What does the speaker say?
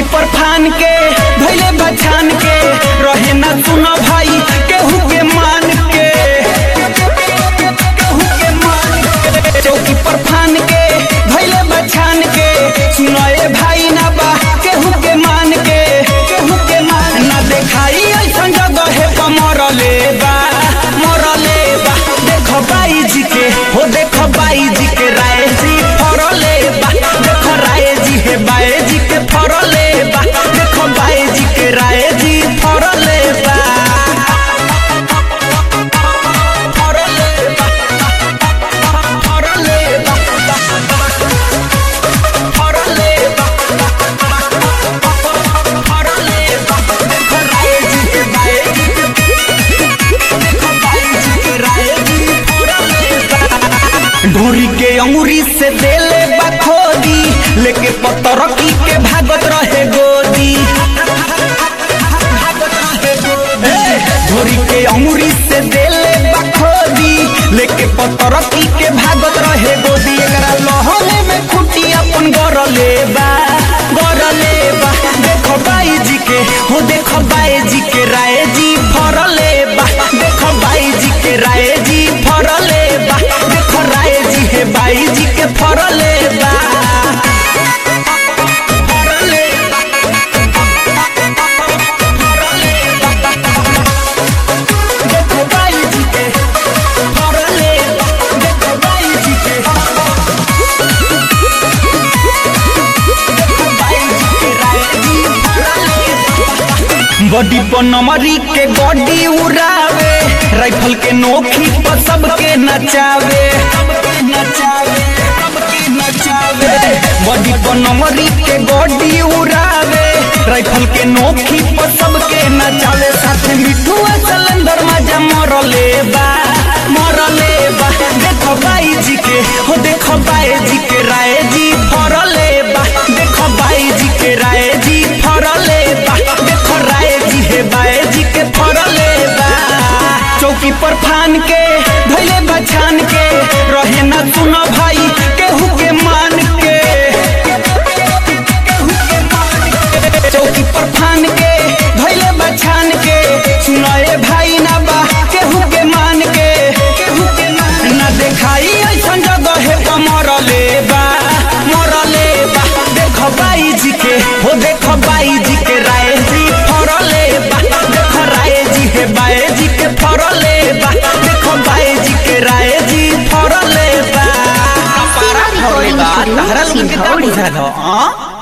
चौकी पर फान के भैले बछान के रहे ना सुनो भाई केहू के मान के, केहू के मान के। चौकी पर फान के भैले बछान के सुनो ए भाई ना बा केहू के मान के, केहू के मान ना देखाई ऐसन जगह है पर मरले बा, मरले बा। देखो बाई जी के हो, देखो बाई जी के राय जी फरले बा, देखो राय जी है बाई जी के फरले बा, देखो बाई जी के राय जी फरले बा, फरले बा, फरले बा, फरले बा, फरले बा। देखो राय जी के बाई जी के, देखो बाई जी के राय जी फरले बा। ढोरी के अंगूरी से देले बा खोदी, लेके पत्थर की के भागत रहे गोदी, ढोरी के अंगूरी से देले बा खोदी, लेके पत्थर की के भागत रहे गोदी। एकरा लहले में खुटी अपन गरले बा, गरले बा। देखो बाई जी के हो, देखो बाई जी के राय जी फरले बा, देखो बाई जी के राय जी फरले बा, देखो राय जी है बाई जी के फरले बा, फरले बा, फरले बा। देखो बाई जी के फरले बा, देखो बाई जी के, देखो बाई जी के राय जी फरले बा। बॉडी पर नमरी के बॉडी उड़ावे, राइफल के नोखी पर सबके नचावे, सबके नचावे, सबके नचावे। बॉडी पर नमरी के बॉडी उड़ावे, राइफल के नोखी पर सबके नचावे। साथ मिठू सिलेंडर मजा मरले बा, मरले बा। देखो बाई जी के हो, देखो बाई जी के राय जी फरले बा, देखो बाई जी के राय जी फरले बा, देखो राय जी है बाई जी के फरले बा। चौकी पर फान के भैले बछान के रहे ना सुनो भाई केहू के मान के, केहू के मान के। चौकी पर फान के भैले बछान के सुनो ए भाई ना बा केहू के मान के, केहू के मान ना देखाई ऐसन जगह है पर मरले बा, मरले बा। देखो बाई जी के हो, देखो बाई जी के राय जी फरले बा, देखो राय जी है बाई जी के फरले बा, देखो बाई जी के राय जी फरले बा। कपारा फरले बा, तहरा लोग के क्या बुझा दो।